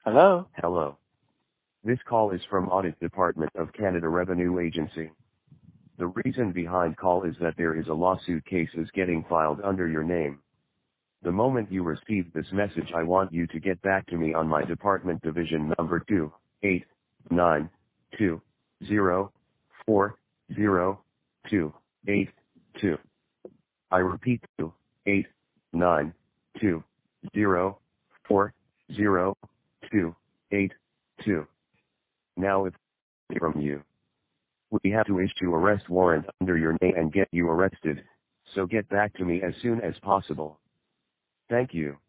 Hello? Hello. This call is from Audit Department of Canada Revenue Agency. The reason behind call is that there is a lawsuit case is getting filed under your name. The moment you receive this message, I want you to get back to me on my department division number 28920400282. I repeat 28920400282. Now if from you, we have to issue arrest warrant under your name and get you arrested, so get back to me as soon as possible. Thank you.